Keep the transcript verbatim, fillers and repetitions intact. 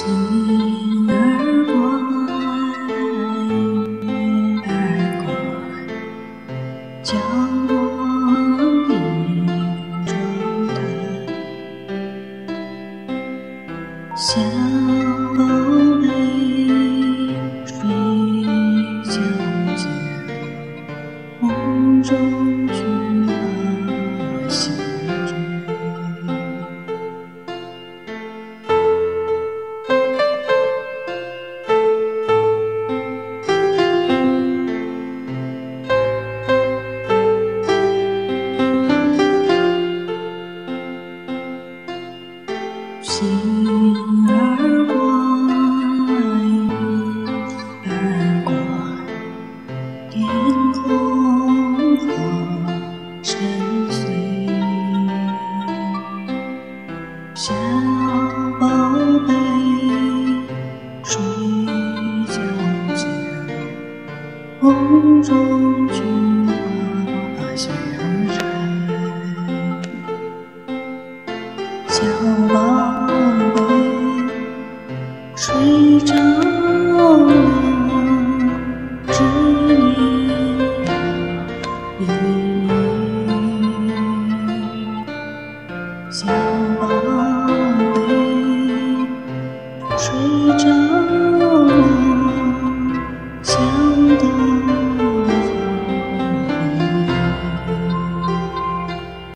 星儿乖，月儿乖，叫我一状态。小宝贝，睡觉前，梦中去把心追。星儿乖，月儿乖，天空花深邃。小宝贝，睡觉前，梦中去把心儿摘。小宝贝，睡着了，知你要依依。小宝